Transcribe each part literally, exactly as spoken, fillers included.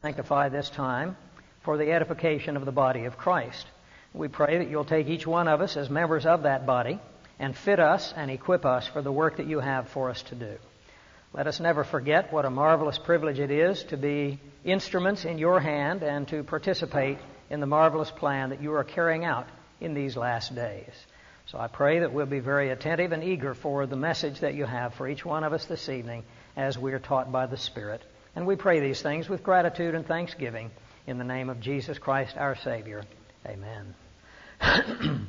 Sanctify this time for the edification of the body of Christ. We pray that you'll take each one of us as members of that body and fit us and equip us for the work that you have for us to do. Let us never forget what a marvelous privilege it is to be instruments in your hand and to participate in the marvelous plan that you are carrying out in these last days. So I pray that we'll be very attentive and eager for the message that you have for each one of us this evening as we are taught by the Spirit. And we pray these things with gratitude and thanksgiving in the name of Jesus Christ our Savior. Amen.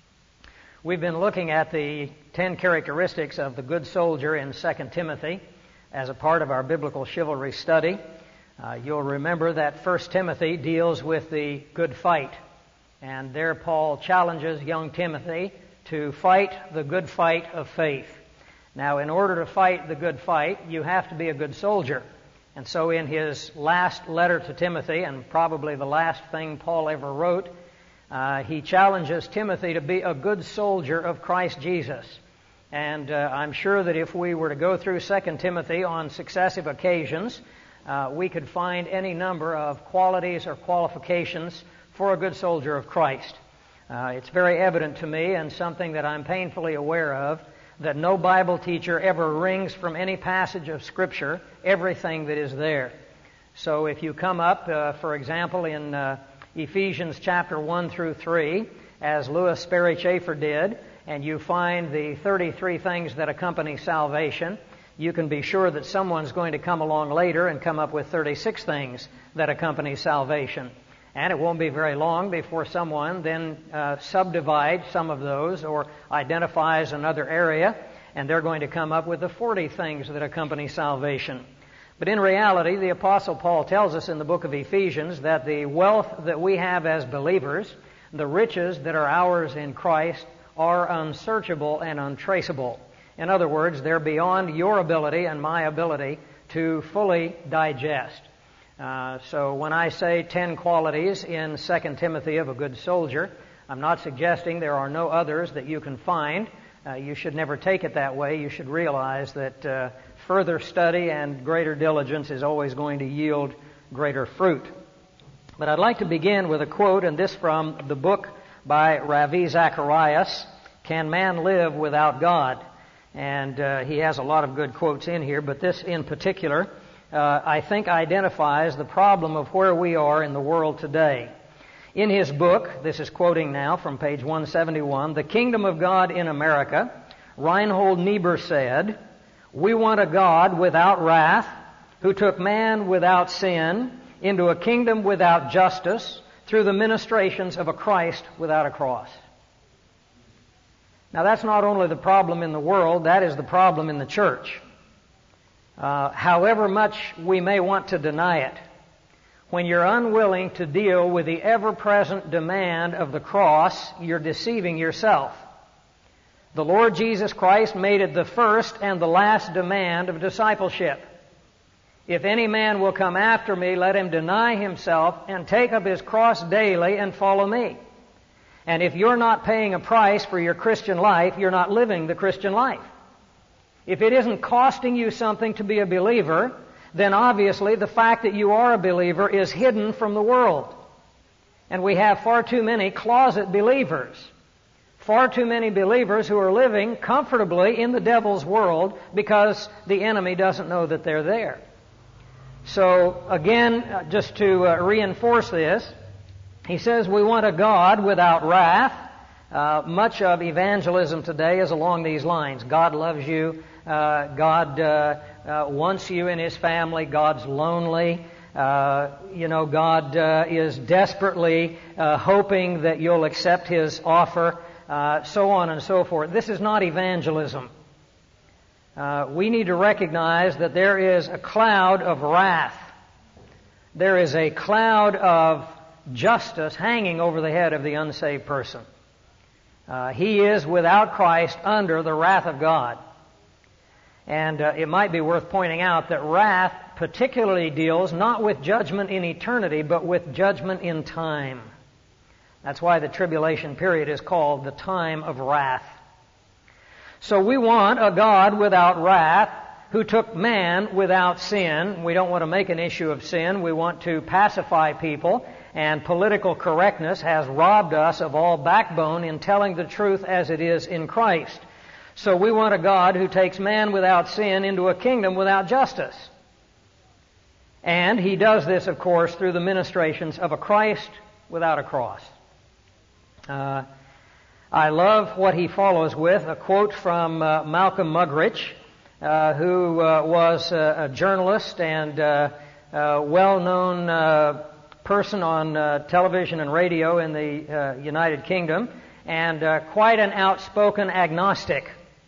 We've been looking at the ten characteristics of the good soldier in Second Timothy as a part of our biblical chivalry study. Uh, you'll remember that First Timothy deals with the good fight. And there Paul challenges young Timothy to fight the good fight of faith. Now, in order to fight the good fight, you have to be a good soldier. And so in his last letter to Timothy, and probably the last thing Paul ever wrote, uh, he challenges Timothy to be a good soldier of Christ Jesus. And uh, I'm sure that if we were to go through Second Timothy on successive occasions, uh, we could find any number of qualities or qualifications for a good soldier of Christ. Uh, it's very evident to me, and something that I'm painfully aware of, that no Bible teacher ever wrings from any passage of Scripture everything that is there. So if you come up, uh, for example, in uh, Ephesians chapter one through three, as Lewis Sperry Chafer did, and you find the thirty-three things that accompany salvation, you can be sure that someone's going to come along later and come up with thirty-six things that accompany salvation. And it won't be very long before someone then uh, subdivides some of those or identifies another area, and they're going to come up with the forty things that accompany salvation. But in reality, the Apostle Paul tells us in the book of Ephesians that the wealth that we have as believers, the riches that are ours in Christ, are unsearchable and untraceable. In other words, they're beyond your ability and my ability to fully digest. Uh, so when I say ten qualities in Second Timothy of a good soldier, I'm not suggesting there are no others that you can find. Uh, you should never take it that way. You should realize that uh, further study and greater diligence is always going to yield greater fruit. But I'd like to begin with a quote, and this from the book by Ravi Zacharias, Can Man Live Without God? And uh, he has a lot of good quotes in here, but this in particular Uh, I think identifies the problem of where we are in the world today. In his book, this is quoting now from page one seventy-one, The Kingdom of God in America, Reinhold Niebuhr said, "We want a God without wrath, who took man without sin into a kingdom without justice through the ministrations of a Christ without a cross." Now that's not only the problem in the world, that is the problem in the church. Uh, however much we may want to deny it, when you're unwilling to deal with the ever-present demand of the cross, you're deceiving yourself. The Lord Jesus Christ made it the first and the last demand of discipleship. If any man will come after me, let him deny himself and take up his cross daily and follow me. And if you're not paying a price for your Christian life, you're not living the Christian life. If it isn't costing you something to be a believer, then obviously the fact that you are a believer is hidden from the world. And we have far too many closet believers. Far too many believers who are living comfortably in the devil's world because the enemy doesn't know that they're there. So again, just to uh, reinforce this, he says we want a God without wrath. Uh, much of evangelism today is along these lines. God loves you. Uh, God uh, uh, wants you in His family. God's lonely. Uh, you know, God uh, is desperately uh, hoping that you'll accept His offer, uh, so on and so forth. This is not evangelism. Uh, we need to recognize that there is a cloud of wrath. There is a cloud of justice hanging over the head of the unsaved person. Uh, he is, without Christ, under the wrath of God. And uh, it might be worth pointing out that wrath particularly deals not with judgment in eternity, but with judgment in time. That's why the tribulation period is called the time of wrath. So we want a God without wrath, who took man without sin. We don't want to make an issue of sin. We want to pacify people, and political correctness has robbed us of all backbone in telling the truth as it is in Christ. So we want a God who takes man without sin into a kingdom without justice. And He does this, of course, through the ministrations of a Christ without a cross. Uh, I love what he follows with, a quote from uh, Malcolm Muggeridge, uh, who uh, was uh, a journalist and uh, uh, well-known uh, person on uh, television and radio in the uh, United Kingdom, and uh, quite an outspoken agnostic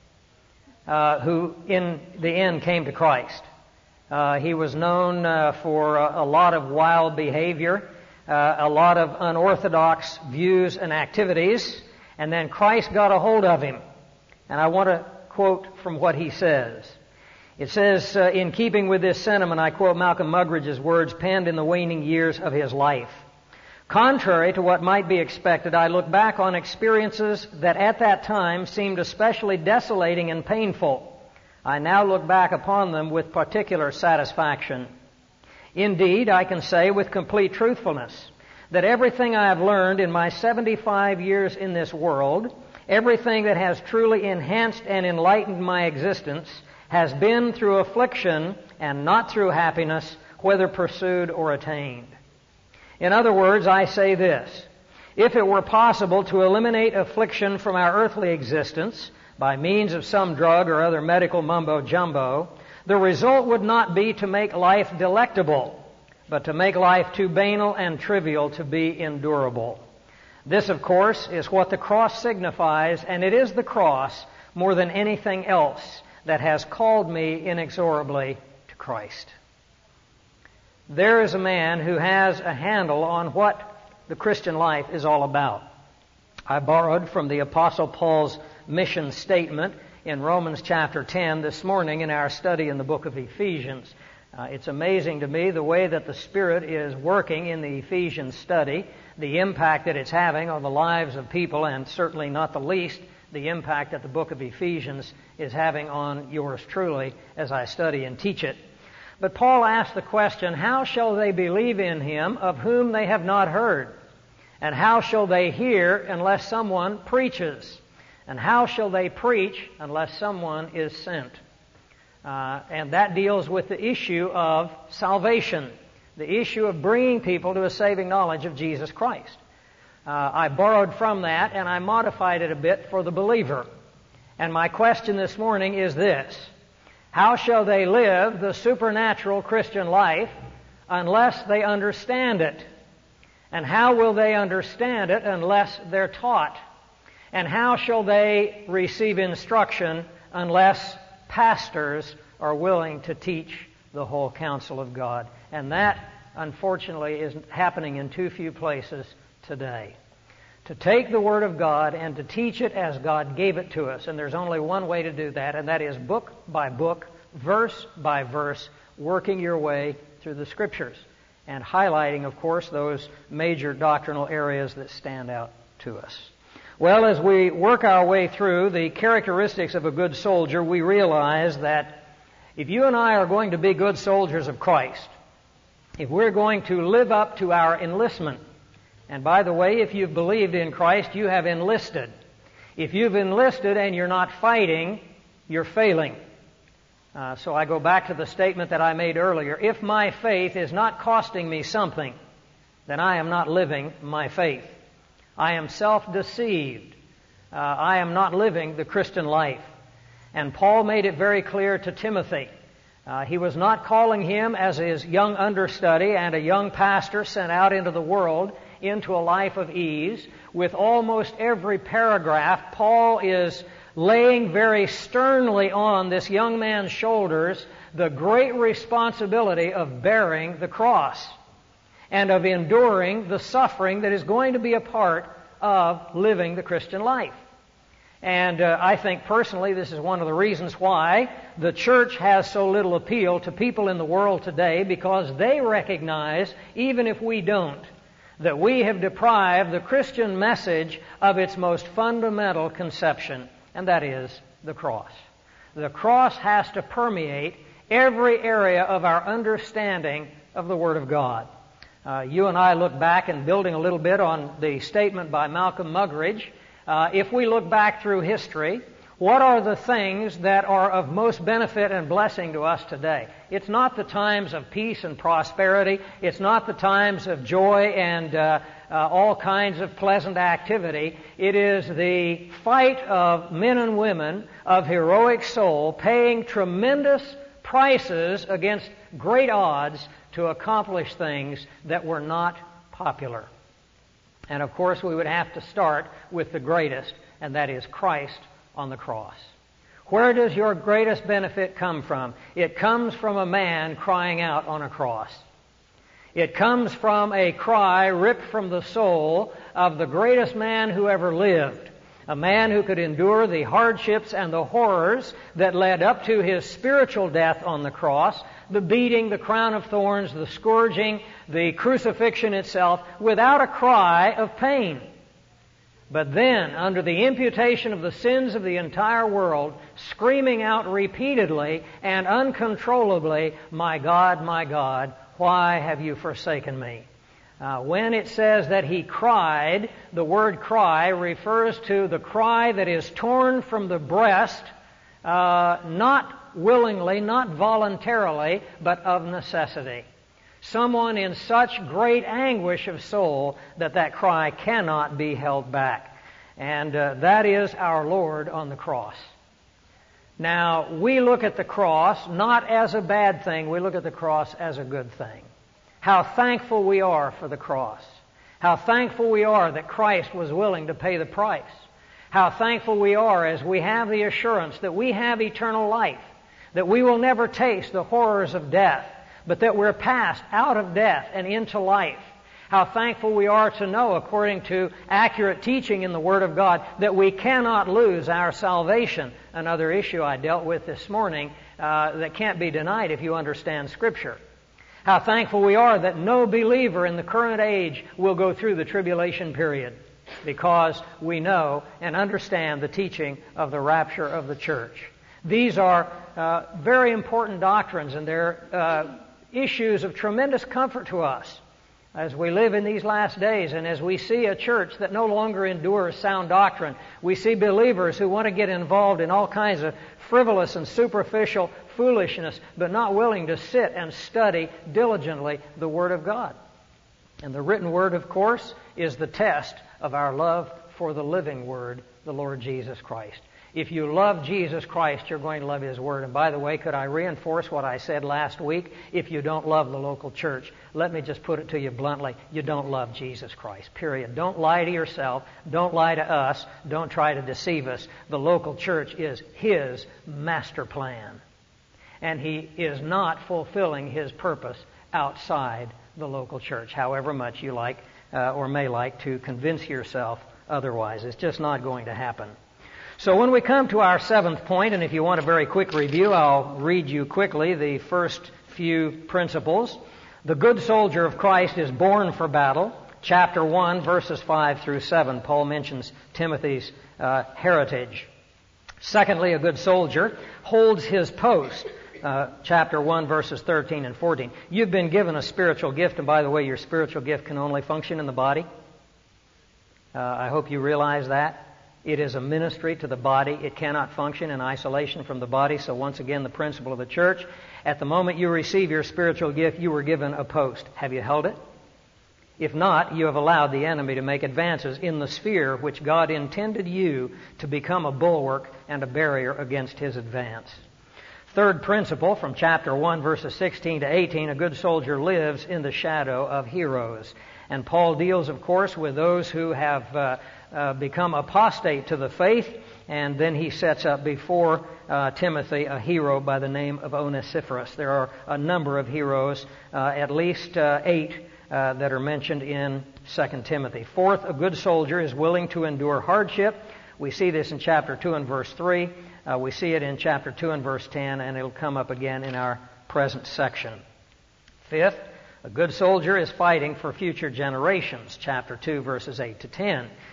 uh, who in the end came to Christ. Uh, he was known uh, for a, a lot of wild behavior, uh, a lot of unorthodox views and activities, and then Christ got a hold of him. And I want to quote from what he says. It says, uh, in keeping with this sentiment, I quote Malcolm Muggeridge's words penned in the waning years of his life. Contrary to what might be expected, I look back on experiences that at that time seemed especially desolating and painful. I now look back upon them with particular satisfaction. Indeed, I can say with complete truthfulness that everything I have learned in my seventy-five years in this world, everything that has truly enhanced and enlightened my existence, has been through affliction and not through happiness, whether pursued or attained. In other words, I say this: if it were possible to eliminate affliction from our earthly existence by means of some drug or other medical mumbo-jumbo, the result would not be to make life delectable, but to make life too banal and trivial to be endurable. This, of course, is what the cross signifies, and it is the cross, more than anything else, that has called me inexorably to Christ. There is a man who has a handle on what the Christian life is all about. I borrowed from the Apostle Paul's mission statement in Romans chapter ten this morning in our study in the book of Ephesians. Uh, it's amazing to me the way that the Spirit is working in the Ephesians study, the impact that it's having on the lives of people, and certainly not the least, the impact that the book of Ephesians is having on yours truly as I study and teach it. But Paul asked the question, how shall they believe in Him of whom they have not heard? And how shall they hear unless someone preaches? And how shall they preach unless someone is sent? Uh, and that deals with the issue of salvation, the issue of bringing people to a saving knowledge of Jesus Christ. Uh, I borrowed from that and I modified it a bit for the believer. And my question this morning is this: how shall they live the supernatural Christian life unless they understand it? And how will they understand it unless they're taught? And how shall they receive instruction unless pastors are willing to teach the whole counsel of God? And that, unfortunately, is happening in too few places today. To take the Word of God and to teach it as God gave it to us. And there's only one way to do that, and that is book by book, verse by verse, working your way through the Scriptures. And highlighting, of course, those major doctrinal areas that stand out to us. Well, as we work our way through the characteristics of a good soldier, we realize that if you and I are going to be good soldiers of Christ, if we're going to live up to our enlistment, and by the way, if you've believed in Christ, you have enlisted. If you've enlisted and you're not fighting, you're failing. Uh, so I go back to the statement that I made earlier. If my faith is not costing me something, then I am not living my faith. I am self-deceived. Uh, I am not living the Christian life. And Paul made it very clear to Timothy. Uh, he was not calling him as his young understudy and a young pastor sent out into the world into a life of ease. With almost every paragraph, Paul is laying very sternly on this young man's shoulders the great responsibility of bearing the cross and of enduring the suffering that is going to be a part of living the Christian life. And uh, I think personally this is one of the reasons why the church has so little appeal to people in the world today, because they recognize, even if we don't, that we have deprived the Christian message of its most fundamental conception, and that is the cross. The cross has to permeate every area of our understanding of the Word of God. Uh, you and I look back, and building a little bit on the statement by Malcolm Muggeridge, uh, if we look back through history, what are the things that are of most benefit and blessing to us today? It's not the times of peace and prosperity. It's not the times of joy and uh, uh, all kinds of pleasant activity. It is the fight of men and women of heroic soul paying tremendous prices against great odds to accomplish things that were not popular. And of course, we would have to start with the greatest, and that is Christ on the cross. Where does your greatest benefit come from? It comes from a man crying out on a cross. It comes from a cry ripped from the soul of the greatest man who ever lived. A man who could endure the hardships and the horrors that led up to his spiritual death on the cross, the beating, the crown of thorns, the scourging, the crucifixion itself, without a cry of pain. But then, under the imputation of the sins of the entire world, screaming out repeatedly and uncontrollably, "My God, my God, why have you forsaken me?" Uh, when it says that he cried, the word cry refers to the cry that is torn from the breast, uh, not willingly, not voluntarily, but of necessity. Someone in such great anguish of soul that that cry cannot be held back. And uh, that is our Lord on the cross. Now, we look at the cross not as a bad thing, we look at the cross as a good thing. How thankful we are for the cross. How thankful we are that Christ was willing to pay the price. How thankful we are as we have the assurance that we have eternal life, that we will never taste the horrors of death, but that we're passed out of death and into life. How thankful we are to know, according to accurate teaching in the Word of God, that we cannot lose our salvation. Another issue I dealt with this morning uh, that can't be denied if you understand Scripture. How thankful we are that no believer in the current age will go through the tribulation period, because we know and understand the teaching of the rapture of the church. These are uh, very important doctrines, and they're uh, issues of tremendous comfort to us as we live in these last days, and as we see a church that no longer endures sound doctrine. We see believers who want to get involved in all kinds of frivolous and superficial foolishness, but not willing to sit and study diligently the Word of God. And the written Word, of course, is the test of our love for the living Word, the Lord Jesus Christ. If you love Jesus Christ, you're going to love His Word. And by the way, could I reinforce what I said last week? If you don't love the local church, let me just put it to you bluntly, you don't love Jesus Christ, period. Don't lie to yourself. Don't lie to us. Don't try to deceive us. The local church is His master plan. And He is not fulfilling His purpose outside the local church, however much you like uh, or may like to convince yourself otherwise. It's just not going to happen. So when we come to our seventh point, and if you want a very quick review, I'll read you quickly the first few principles. The good soldier of Christ is born for battle. Chapter one, verses five through seven, Paul mentions Timothy's uh, heritage. Secondly, a good soldier holds his post. Uh, chapter one, verses thirteen and fourteen. You've been given a spiritual gift, and by the way, your spiritual gift can only function in the body. Uh, I hope you realize that. It is a ministry to the body. It cannot function in isolation from the body. So once again, the principle of the church. At the moment you receive your spiritual gift, you were given a post. Have you held it? If not, you have allowed the enemy to make advances in the sphere which God intended you to become a bulwark and a barrier against his advance. Third principle from chapter one, verses sixteen to eighteen, a good soldier lives in the shadow of heroes. And Paul deals, of course, with those who have uh, uh, become apostate to the faith, and then he sets up before uh, Timothy a hero by the name of Onesiphorus. There are a number of heroes, uh, at least uh, eight, uh, that are mentioned in Second Timothy. Fourth, a good soldier is willing to endure hardship. We see this in chapter two and verse three. Uh, we see it in chapter two and verse ten, and it'll come up again in our present section. Fifth, a good soldier is fighting for future generations. Chapter two, verses eight to ten.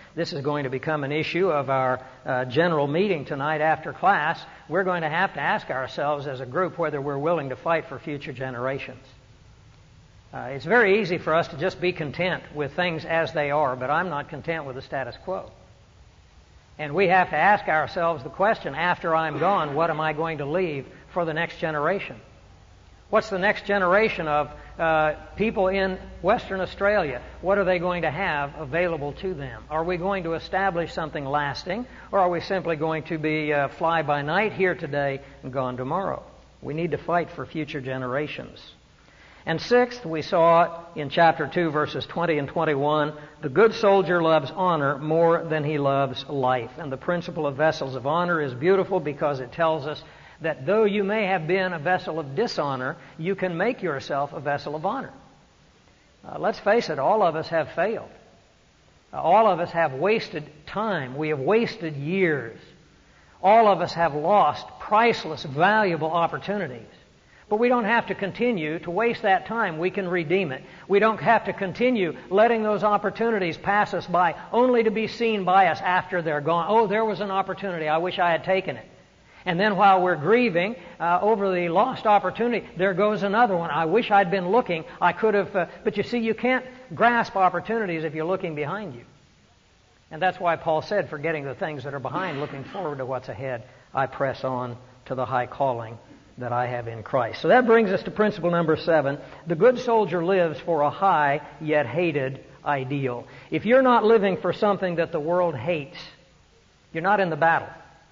this is going to become an issue of our uh, general meeting tonight after class. We're going to have to ask ourselves as a group whether we're willing to fight for future generations. Uh, it's very easy for us to just be content with things as they are, but I'm not content with the status quo. And we have to ask ourselves the question, after I'm gone, what am I going to leave for the next generation? What's the next generation of uh, people in Western Australia? What are they going to have available to them? Are we going to establish something lasting, or are we simply going to be uh, fly by night, here today and gone tomorrow? We need to fight for future generations. And sixth, we saw in chapter two, verses twenty and twenty-one, the good soldier loves honor more than he loves life. And the principle of vessels of honor is beautiful because it tells us that though you may have been a vessel of dishonor, you can make yourself a vessel of honor. Uh, let's face it, all of us have failed. Uh, all of us have wasted time. We have wasted years. All of us have lost priceless, valuable opportunities. But we don't have to continue to waste that time. We can redeem it. We don't have to continue letting those opportunities pass us by only to be seen by us after they're gone. Oh, there was an opportunity. I wish I had taken it. And then while we're grieving uh, over the lost opportunity, there goes another one. I wish I'd been looking. I could have... Uh, but you see, you can't grasp opportunities if you're looking behind you. And that's why Paul said, forgetting the things that are behind, looking forward to what's ahead, I press on to the high calling that I have in Christ. So that brings us to principle number seven. The good soldier lives for a high yet hated ideal. If you're not living for something that the world hates, you're not in the battle.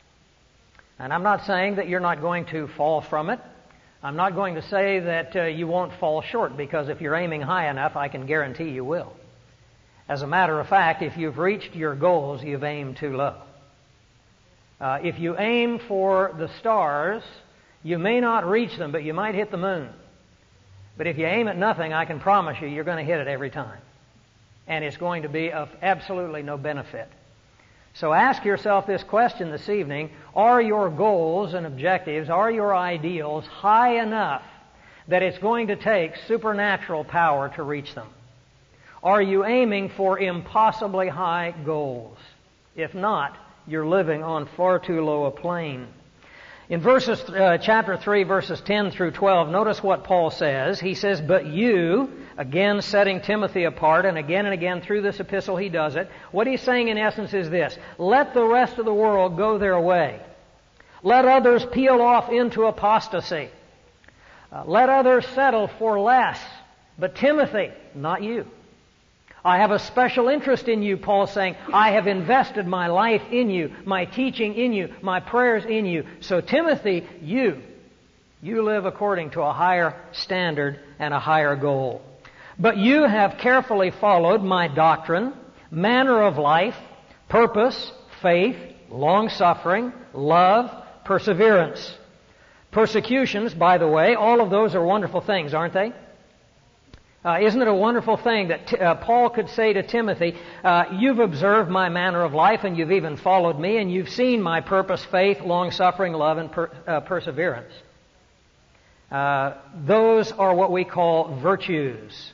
And I'm not saying that you're not going to fall from it. I'm not going to say that uh, you won't fall short, because if you're aiming high enough, I can guarantee you will. As a matter of fact, if you've reached your goals, you've aimed too low. Uh, if you aim for the stars, you may not reach them, but you might hit the moon. But if you aim at nothing, I can promise you, you're going to hit it every time. And it's going to be of absolutely no benefit. So ask yourself this question this evening: are your goals and objectives, are your ideals high enough that it's going to take supernatural power to reach them? Are you aiming for impossibly high goals? If not, you're living on far too low a plane. In verses, uh, chapter three, verses ten through twelve, notice what Paul says. He says, but you, again setting Timothy apart, and again and again through this epistle he does it. What he's saying in essence is this: let the rest of the world go their way. Let others peel off into apostasy. Uh, let others settle for less. But Timothy, not you. I have a special interest in you, Paul's saying. I have invested my life in you, my teaching in you, my prayers in you. So Timothy, you, you live according to a higher standard and a higher goal. But you have carefully followed my doctrine, manner of life, purpose, faith, long-suffering, love, perseverance. Persecutions, by the way, all of those are wonderful things, aren't they? Uh, isn't it a wonderful thing that t- uh, Paul could say to Timothy, uh, you've observed my manner of life, and you've even followed me, and you've seen my purpose, faith, long-suffering, love, and per- uh, perseverance. Uh, those are what we call virtues.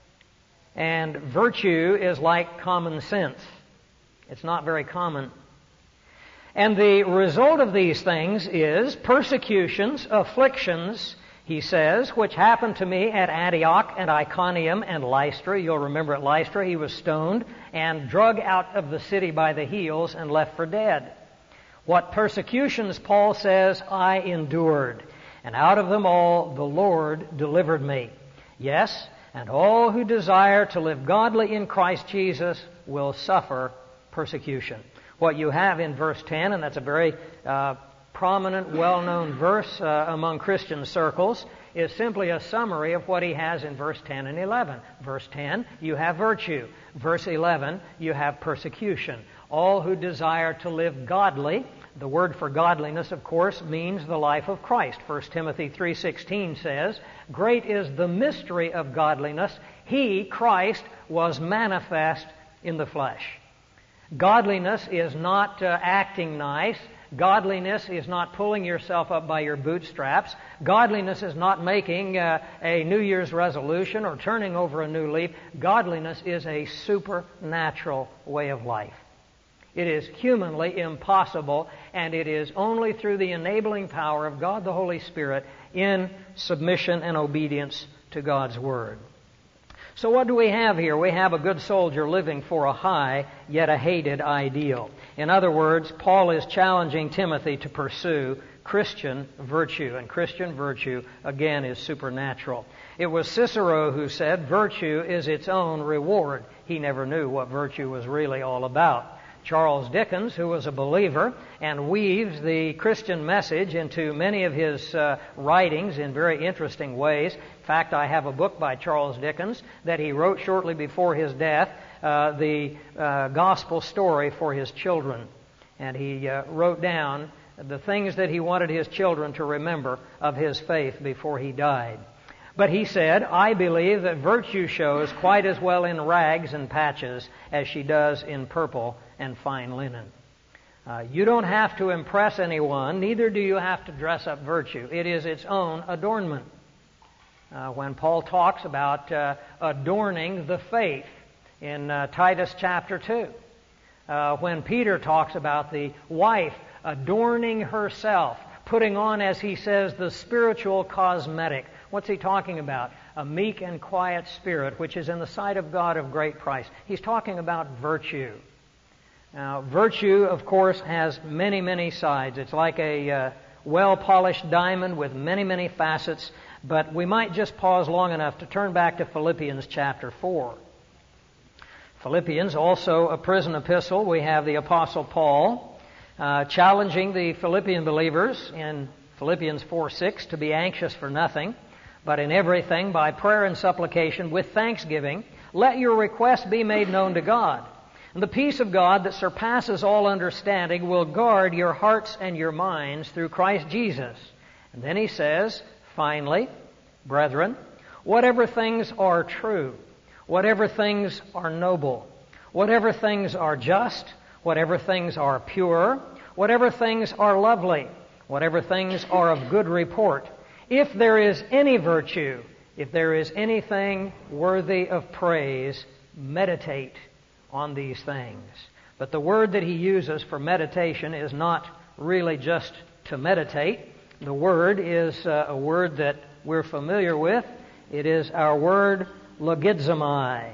And virtue is like common sense. It's not very common. And the result of these things is persecutions, afflictions, he says, which happened to me at Antioch and Iconium and Lystra. You'll remember at Lystra he was stoned and dragged out of the city by the heels and left for dead. What persecutions, Paul says, I endured, and out of them all the Lord delivered me. Yes, and all who desire to live godly in Christ Jesus will suffer persecution. What you have in verse ten, and that's a very uh, prominent, well-known verse uh, among Christian circles, is simply a summary of what he has in verse ten and eleven. Verse ten, you have virtue. Verse eleven, you have persecution. All who desire to live godly. The word for godliness, of course, means the life of Christ. First Timothy three sixteen says, great is the mystery of godliness. He, Christ, was manifest in the flesh. Godliness is not uh, acting nice. Godliness is not pulling yourself up by your bootstraps. Godliness is not making uh, a New Year's resolution or turning over a new leaf. Godliness is a supernatural way of life. It is humanly impossible, and it is only through the enabling power of God the Holy Spirit in submission and obedience to God's Word. So what do we have here? We have a good soldier living for a high, yet a hated ideal. In other words, Paul is challenging Timothy to pursue Christian virtue, and Christian virtue, again, is supernatural. It was Cicero who said, virtue is its own reward. He never knew what virtue was really all about. Charles Dickens, who was a believer and weaves the Christian message into many of his uh, writings in very interesting ways. In fact, I have a book by Charles Dickens that he wrote shortly before his death, uh, the uh, gospel story for his children. And he uh, wrote down the things that he wanted his children to remember of his faith before he died. But he said, I believe that virtue shows quite as well in rags and patches as she does in purple and fine linen. Uh, you don't have to impress anyone, neither do you have to dress up virtue. It is its own adornment. Uh, when Paul talks about uh, adorning the faith in uh, Titus chapter two, uh, when Peter talks about the wife adorning herself, putting on, as he says, the spiritual cosmetic. What's he talking about? A meek and quiet spirit, which is in the sight of God of great price. He's talking about virtue. Now, virtue, of course, has many, many sides. It's like a uh, well-polished diamond with many, many facets. But we might just pause long enough to turn back to Philippians chapter four. Philippians, also a prison epistle. We have the Apostle Paul uh, challenging the Philippian believers in Philippians four six to be anxious for nothing, but in everything by prayer and supplication with thanksgiving, let your requests be made known to God. And the peace of God that surpasses all understanding will guard your hearts and your minds through Christ Jesus. And then he says, finally, brethren, whatever things are true, whatever things are noble, whatever things are just, whatever things are pure, whatever things are lovely, whatever things are of good report, if there is any virtue, if there is anything worthy of praise, meditate on these things. But the word that he uses for meditation is not really just to meditate. The word is uh, a word that we're familiar with. It is our word logizomai.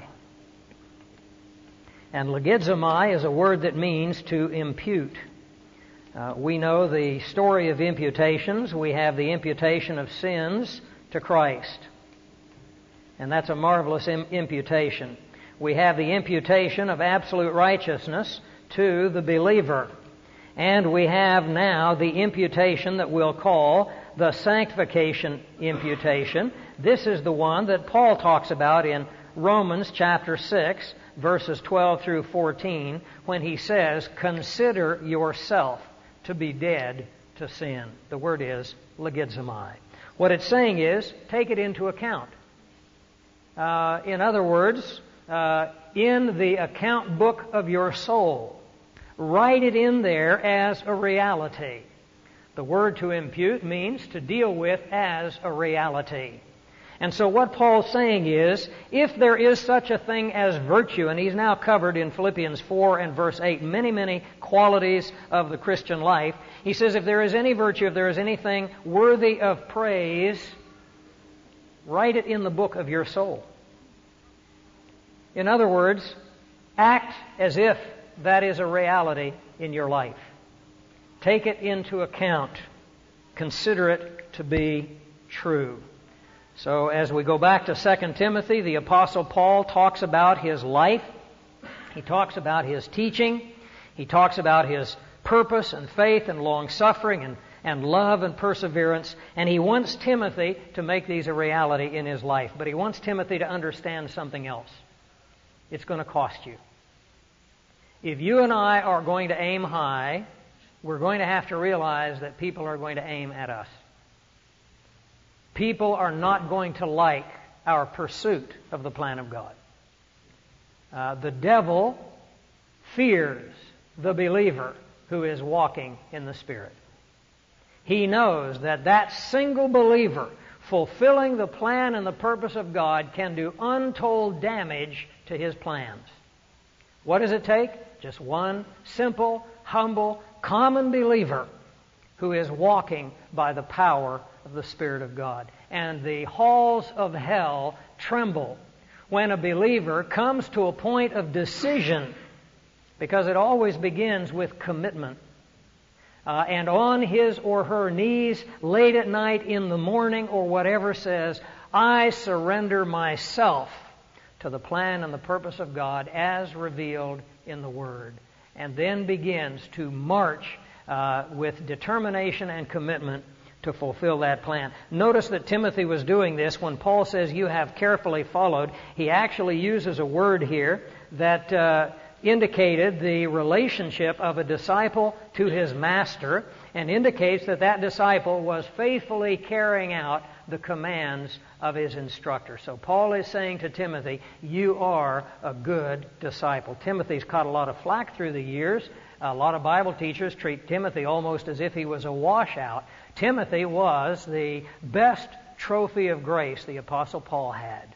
And logizomai is a word that means to impute. Uh, we know the story of imputations. We have the imputation of sins to Christ. And that's a marvelous im- imputation. We have the imputation of absolute righteousness to the believer. And we have now the imputation that we'll call the sanctification imputation. This is the one that Paul talks about in Romans chapter six, verses twelve through fourteen, when he says, consider yourself to be dead to sin. The word is logizomai. What it's saying is, take it into account. Uh, in other words, uh, in the account book of your soul, write it in there as a reality. The word to impute means to deal with as a reality. And so what Paul's saying is, if there is such a thing as virtue, and he's now covered in Philippians four and verse eight many, many qualities of the Christian life, he says if there is any virtue, if there is anything worthy of praise, write it in the book of your soul. In other words, act as if that is a reality in your life. Take it into account. Consider it to be true. So as we go back to Second Timothy, the Apostle Paul talks about his life. He talks about his teaching. He talks about his purpose and faith and long-suffering and, and love and perseverance. And he wants Timothy to make these a reality in his life. But he wants Timothy to understand something else. It's going to cost you. If you and I are going to aim high, we're going to have to realize that people are going to aim at us. People are not going to like our pursuit of the plan of God. Uh, the devil fears the believer who is walking in the Spirit. He knows that that single believer fulfilling the plan and the purpose of God can do untold damage to his plans. What does it take? Just one simple, humble, common believer who is walking by the power of the Spirit of God. And the halls of hell tremble when a believer comes to a point of decision, because it always begins with commitment. Uh, and on his or her knees, late at night, in the morning, or whatever, says, I surrender myself to the plan and the purpose of God as revealed in the Word. And then begins to march uh, with determination and commitment to fulfill that plan. Notice that Timothy was doing this when Paul says, you have carefully followed. He actually uses a word here that uh, indicated the relationship of a disciple to his master, and indicates that that disciple was faithfully carrying out the commands of his instructor. So Paul is saying to Timothy, you are a good disciple. Timothy's caught a lot of flack through the years. A lot of Bible teachers treat Timothy almost as if he was a washout. Timothy was the best trophy of grace the Apostle Paul had.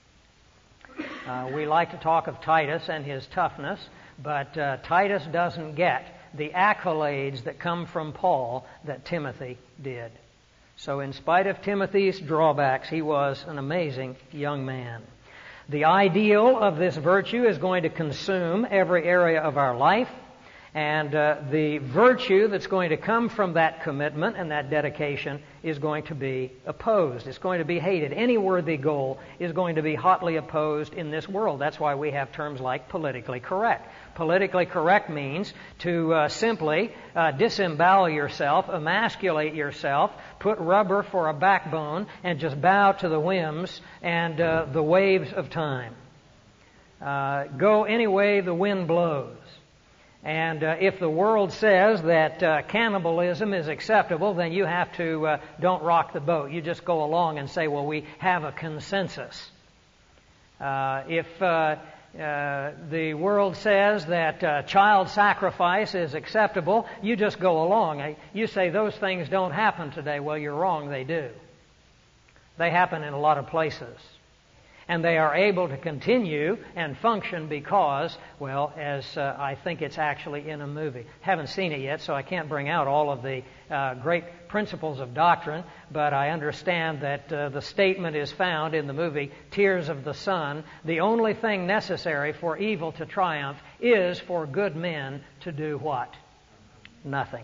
Uh, we like to talk of Titus and his toughness, but uh, Titus doesn't get the accolades that come from Paul that Timothy did. So in spite of Timothy's drawbacks, he was an amazing young man. The ideal of this virtue is going to consume every area of our life. And uh, the virtue that's going to come from that commitment and that dedication is going to be opposed. It's going to be hated. Any worthy goal is going to be hotly opposed in this world. That's why we have terms like politically correct. Politically correct means to uh, simply uh, disembowel yourself, emasculate yourself, put rubber for a backbone, and just bow to the whims and uh, the waves of time. Uh, go any way the wind blows. And uh, if the world says that uh, cannibalism is acceptable, then you have to, uh, don't rock the boat. You just go along and say, well, we have a consensus. Uh, if uh, uh, the world says that uh, child sacrifice is acceptable, you just go along. You say those things don't happen today. Well, you're wrong, they do. They happen in a lot of places. And they are able to continue and function because, well, as uh, I think it's actually in a movie. Haven't seen it yet, so I can't bring out all of the uh, great principles of doctrine, but I understand that uh, the statement is found in the movie Tears of the Sun. The only thing necessary for evil to triumph is for good men to do what? Nothing.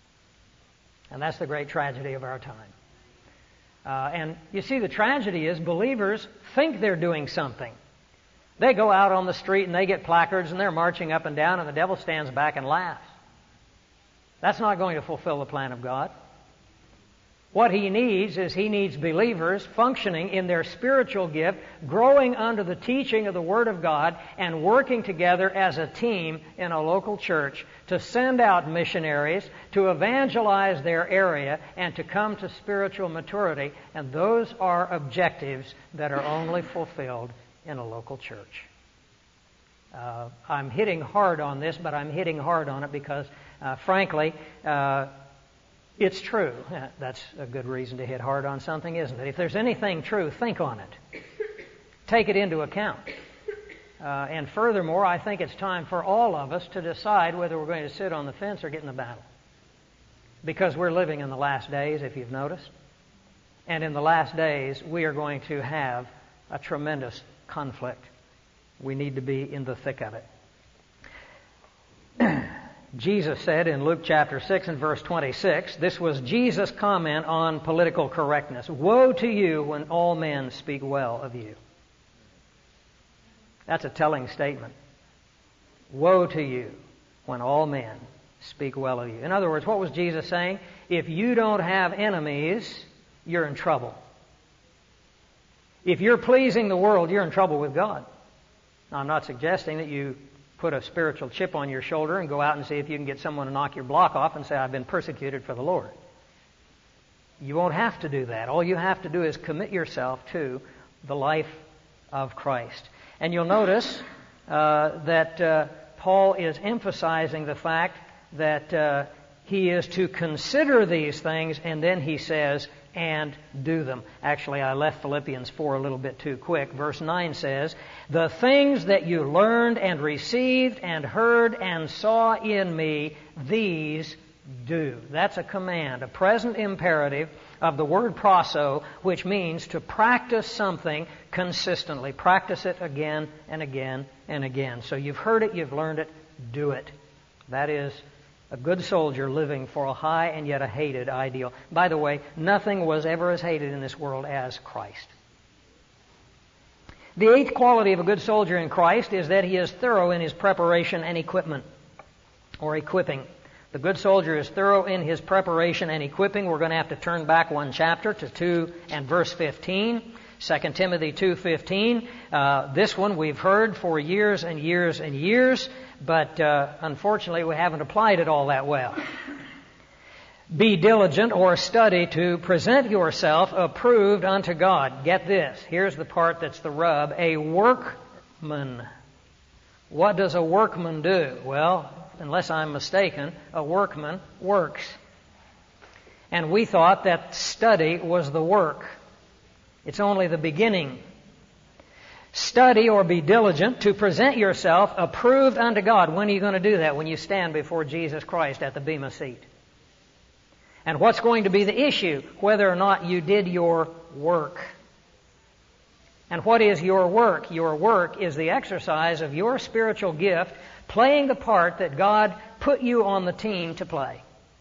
And that's the great tragedy of our time. Uh, and you see, the tragedy is believers think they're doing something. They go out on the street and they get placards and they're marching up and down, and the devil stands back and laughs. That's not going to fulfill the plan of God. What he needs is he needs believers functioning in their spiritual gift, growing under the teaching of the Word of God, and working together as a team in a local church to send out missionaries, to evangelize their area, and to come to spiritual maturity. And those are objectives that are only fulfilled in a local church. Uh, I'm hitting hard on this, but I'm hitting hard on it because, uh, frankly, uh, it's true. That's a good reason to hit hard on something, isn't it? If there's anything true, think on it. Take it into account. Uh, and furthermore, I think it's time for all of us to decide whether we're going to sit on the fence or get in the battle. Because we're living in the last days, if you've noticed. And in the last days, we are going to have a tremendous conflict. We need to be in the thick of it. Jesus said in Luke chapter six and verse twenty-six, this was Jesus' comment on political correctness. Woe to you when all men speak well of you. That's a telling statement. Woe to you when all men speak well of you. In other words, what was Jesus saying? If you don't have enemies, you're in trouble. If you're pleasing the world, you're in trouble with God. Now, I'm not suggesting that you put a spiritual chip on your shoulder and go out and see if you can get someone to knock your block off and say, I've been persecuted for the Lord. You won't have to do that. All you have to do is commit yourself to the life of Christ. And you'll notice uh, that uh, Paul is emphasizing the fact that uh, he is to consider these things, and then he says, and do them. Actually, I left Philippians four a little bit too quick. Verse nine says, the things that you learned and received and heard and saw in me, these do. That's a command, a present imperative of the word proso, which means to practice something consistently. Practice it again and again and again. So you've heard it, you've learned it, do it. That is a good soldier living for a high and yet a hated ideal. By the way, nothing was ever as hated in this world as Christ. The eighth quality of a good soldier in Christ is that he is thorough in his preparation and equipment, or equipping. The good soldier is thorough in his preparation and equipping. We're going to have to turn back one chapter to two and verse fifteen. Second Timothy two fifteen. Uh, this one we've heard for years and years and years, but uh, unfortunately we haven't applied it all that well. Be diligent or study to present yourself approved unto God. Get this. Here's the part that's the rub. A workman. What does a workman do? Well, unless I'm mistaken, a workman works. And we thought that study was the work. It's only the beginning. Study or be diligent to present yourself approved unto God. When are you going to do that? When you stand before Jesus Christ at the bema seat. And what's going to be the issue? Whether or not you did your work. And what is your work? Your work is the exercise of your spiritual gift, playing the part that God put you on the team to play.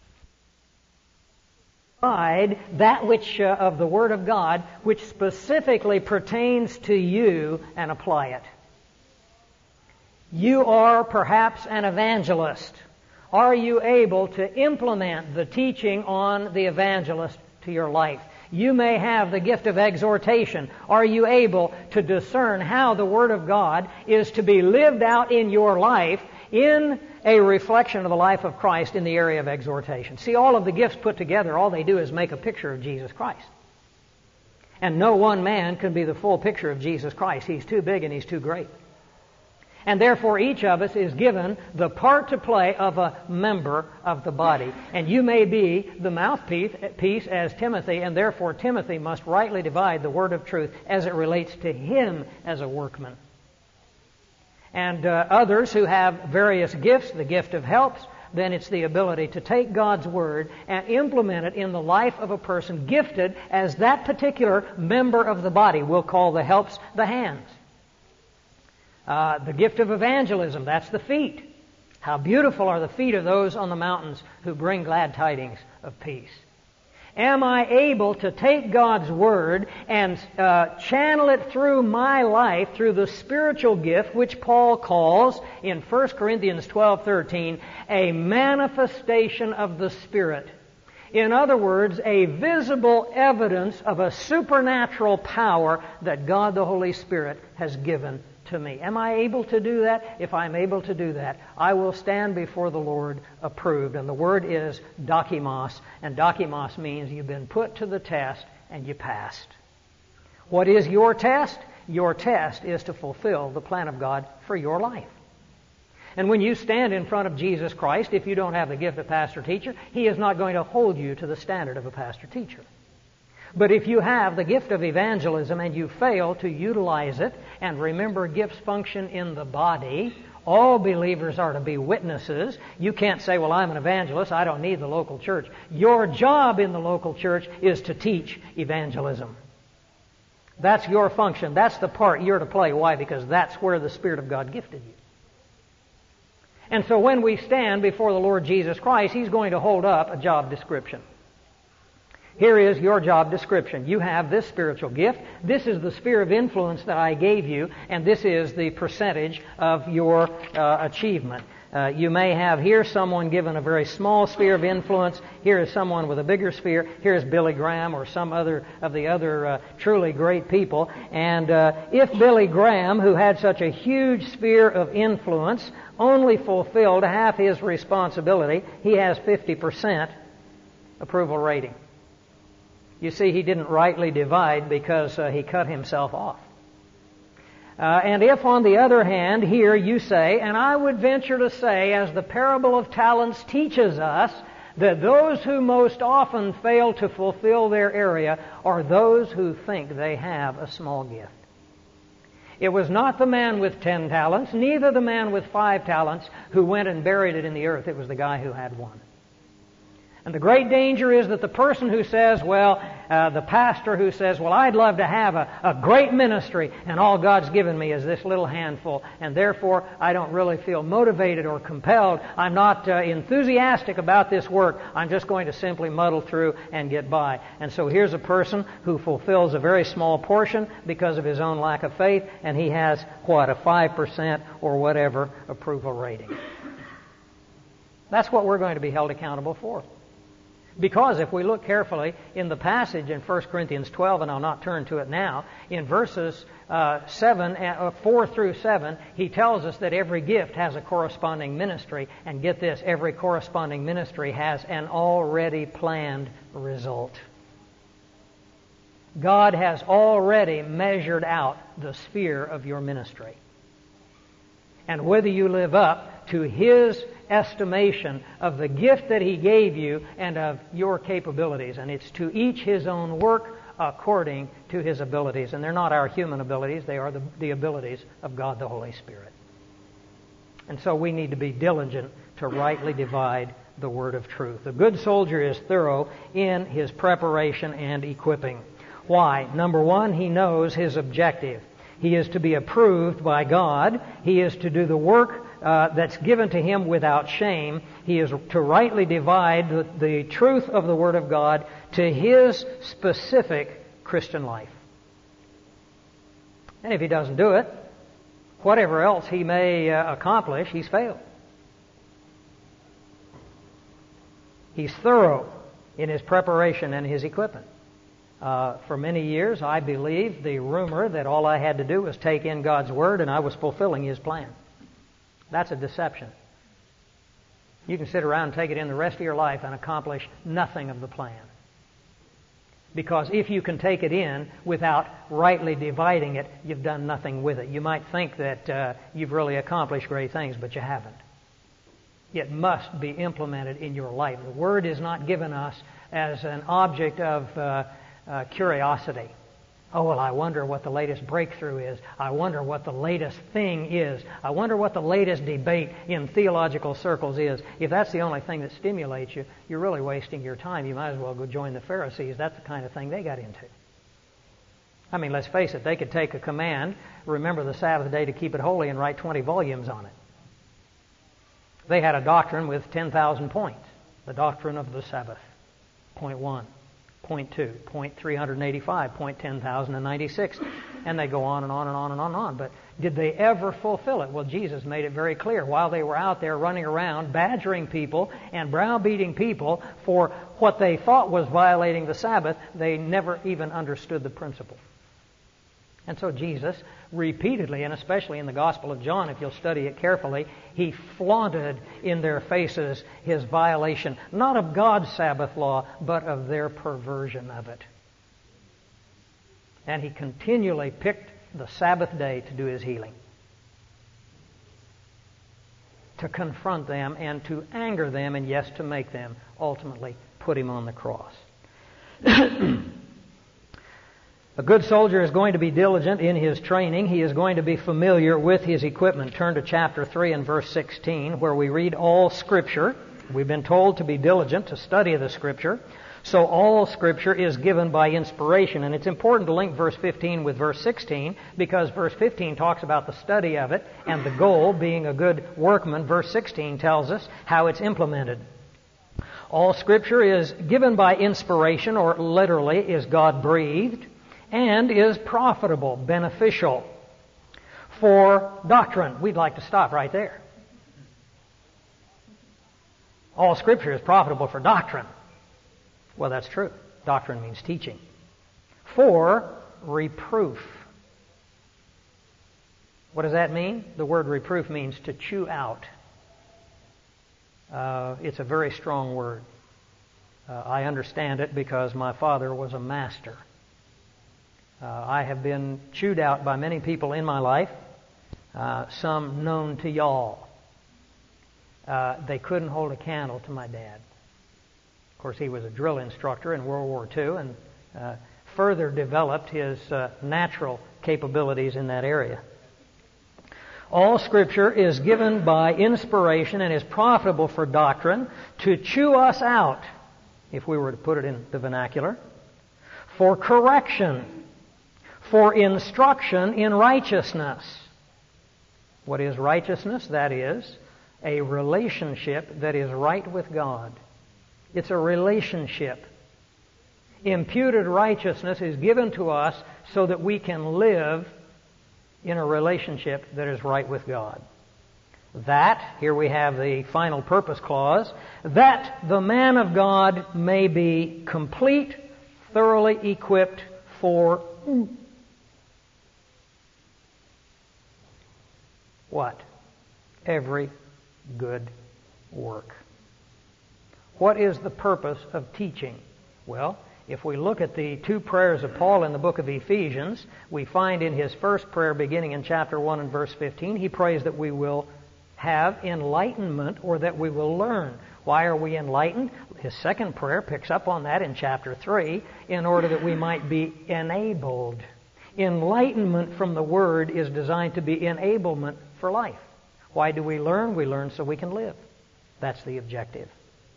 That which uh, of the Word of God which specifically pertains to you and apply it. You are perhaps an evangelist. Are you able to implement the teaching on the evangelist to your life? You may have the gift of exhortation. Are you able to discern how the Word of God is to be lived out in your life in a reflection of the life of Christ in the area of exhortation? See, all of the gifts put together, all they do is make a picture of Jesus Christ. And no one man can be the full picture of Jesus Christ. He's too big and He's too great. And therefore each of us is given the part to play of a member of the body. And you may be the mouthpiece as Timothy, and therefore Timothy must rightly divide the word of truth as it relates to him as a workman. And uh, others who have various gifts, the gift of helps, then it's the ability to take God's Word and implement it in the life of a person gifted as that particular member of the body. We'll call the helps the hands. Uh, the gift of evangelism, that's the feet. How beautiful are the feet of those on the mountains who bring glad tidings of peace. Am I able to take God's Word and uh, channel it through my life through the spiritual gift which Paul calls in First Corinthians twelve thirteen a manifestation of the Spirit? In other words, a visible evidence of a supernatural power that God the Holy Spirit has given to me. Am I able to do that? If I'm able to do that, I will stand before the Lord approved. And the word is dokimos. And dokimos means you've been put to the test and you passed. What is your test? Your test is to fulfill the plan of God for your life. And when you stand in front of Jesus Christ, if you don't have the gift of pastor-teacher, He is not going to hold you to the standard of a pastor-teacher. But if you have the gift of evangelism and you fail to utilize it, and remember gifts function in the body, all believers are to be witnesses. You can't say, well, I'm an evangelist, I don't need the local church. Your job in the local church is to teach evangelism. That's your function. That's the part you're to play. Why? Because that's where the Spirit of God gifted you. And so when we stand before the Lord Jesus Christ, He's going to hold up a job description. Here is your job description. You have this spiritual gift. This is the sphere of influence that I gave you, and this is the percentage of your uh, achievement. Uh, you may have here someone given a very small sphere of influence. Here is someone with a bigger sphere. Here is Billy Graham or some other of the other uh, truly great people. And uh, if Billy Graham, who had such a huge sphere of influence, only fulfilled half his responsibility, he has fifty percent approval rating. You see, he didn't rightly divide because uh, he cut himself off. Uh, and if, on the other hand, here you say, and I would venture to say, as the parable of talents teaches us, that those who most often fail to fulfill their area are those who think they have a small gift. It was not the man with ten talents, neither the man with five talents who went and buried it in the earth. It was the guy who had one. And the great danger is that the person who says, well, uh, the pastor who says, well, I'd love to have a, a great ministry, and all God's given me is this little handful, and therefore I don't really feel motivated or compelled. I'm not uh, enthusiastic about this work. I'm just going to simply muddle through and get by. And so here's a person who fulfills a very small portion because of his own lack of faith, and he has, what, a five percent or whatever approval rating. That's what we're going to be held accountable for. Because if we look carefully in the passage in First Corinthians twelve, and I'll not turn to it now, in verses uh, seven, uh, four through seven, he tells us that every gift has a corresponding ministry. And get this, every corresponding ministry has an already planned result. God has already measured out the sphere of your ministry. And whether you live up to His estimation of the gift that He gave you and of your capabilities. And it's to each his own work according to his abilities. And they're not our human abilities, they are the, the abilities of God the Holy Spirit. And so we need to be diligent to rightly divide the word of truth. The good soldier is thorough in his preparation and equipping. Why? Number one, he knows his objective. He is to be approved by God. He is to do the work uh, that's given to him without shame. He is to rightly divide the, the truth of the Word of God to his specific Christian life. And if he doesn't do it, whatever else he may uh, accomplish, he's failed. He's thorough in his preparation and his equipment. Uh, for many years, I believed the rumor that all I had to do was take in God's Word and I was fulfilling His plan. That's a deception. You can sit around and take it in the rest of your life and accomplish nothing of the plan. Because if you can take it in without rightly dividing it, you've done nothing with it. You might think that uh, you've really accomplished great things, but you haven't. It must be implemented in your life. The Word is not given us as an object of uh, Uh, curiosity. Oh, well, I wonder what the latest breakthrough is. I wonder what the latest thing is. I wonder what the latest debate in theological circles is. If that's the only thing that stimulates you, you're really wasting your time. You might as well go join the Pharisees. That's the kind of thing they got into. I mean, let's face it, they could take a command, remember the Sabbath day to keep it holy, and write twenty volumes on it. They had a doctrine with ten thousand points. The doctrine of the Sabbath. Point one. Point two, point three hundred eighty-five, point ten thousand ninety-six, and they go on and on and on and on and on. But did they ever fulfill it? Well, Jesus made it very clear. While they were out there running around, badgering people and browbeating people for what they thought was violating the Sabbath, they never even understood the principle. And so Jesus repeatedly, and especially in the Gospel of John, if you'll study it carefully, He flaunted in their faces His violation, not of God's Sabbath law, but of their perversion of it. And He continually picked the Sabbath day to do His healing, to confront them and to anger them, and yes, to make them ultimately put Him on the cross. A good soldier is going to be diligent in his training. He is going to be familiar with his equipment. Turn to chapter three and verse sixteen, where we read all Scripture. We've been told to be diligent, to study the Scripture. So all Scripture is given by inspiration. And it's important to link verse fifteen with verse sixteen, because verse fifteen talks about the study of it and the goal being a good workman. Verse sixteen tells us how it's implemented. All Scripture is given by inspiration, or literally is God-breathed, and is profitable, beneficial for doctrine. We'd like to stop right there. All Scripture is profitable for doctrine. Well, that's true. Doctrine means teaching. For reproof. What does that mean? The word reproof means to chew out. Uh, it's a very strong word. Uh, I understand it because my father was a master. Uh, I have been chewed out by many people in my life, uh, some known to y'all. Uh, they couldn't hold a candle to my dad. Of course, he was a drill instructor in World War Two and uh, further developed his uh, natural capabilities in that area. All Scripture is given by inspiration and is profitable for doctrine, to chew us out, if we were to put it in the vernacular, for correction, for instruction in righteousness. What is righteousness? That is a relationship that is right with God. It's a relationship. Imputed righteousness is given to us so that we can live in a relationship that is right with God. That, here we have the final purpose clause, that the man of God may be complete, thoroughly equipped for what? Every good work. What is the purpose of teaching? Well, if we look at the two prayers of Paul in the book of Ephesians, we find in his first prayer beginning in chapter one and verse fifteen, he prays that we will have enlightenment, or that we will learn. Why are we enlightened? His second prayer picks up on that in chapter three, in order that we might be enabled. Enlightenment from the Word is designed to be enablement for life. Why do we learn? We learn so we can live. That's the objective.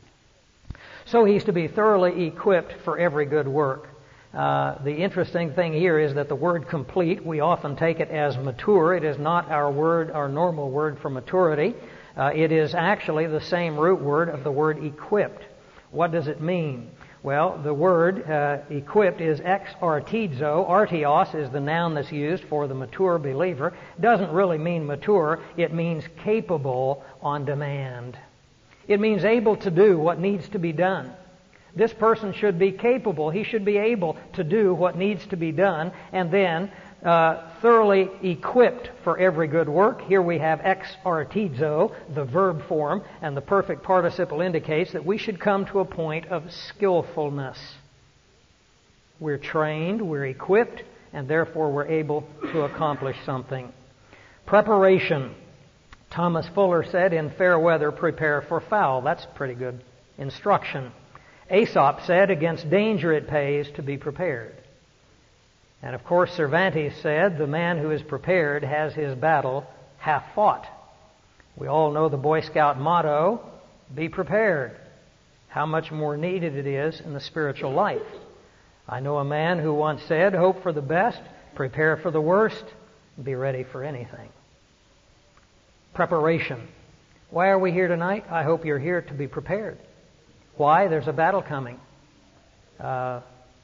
So he's to be thoroughly equipped for every good work. Uh, the interesting thing here is that the word complete, we often take it as mature. It is not our word, our normal word for maturity. Uh, it is actually the same root word of the word equipped. What does it mean? Well, the word uh, equipped is ex artizo. Artios is the noun that's used for the mature believer. It doesn't really mean mature. It means capable on demand. It means able to do what needs to be done. This person should be capable. He should be able to do what needs to be done, and then uh, thoroughly equipped for every good work. Here we have ex artizo, the verb form, and the perfect participle indicates that we should come to a point of skillfulness. We're trained, we're equipped, and therefore we're able to accomplish something. Preparation. Thomas Fuller said, in fair weather, prepare for foul. That's pretty good instruction. Aesop said, against danger it pays to be prepared. And of course, Cervantes said, the man who is prepared has his battle half fought. We all know the Boy Scout motto, be prepared. How much more needed it is in the spiritual life. I know a man who once said, hope for the best, prepare for the worst, be ready for anything. Preparation. Why are we here tonight? I hope you're here to be prepared. Why? There's a battle coming. Uh,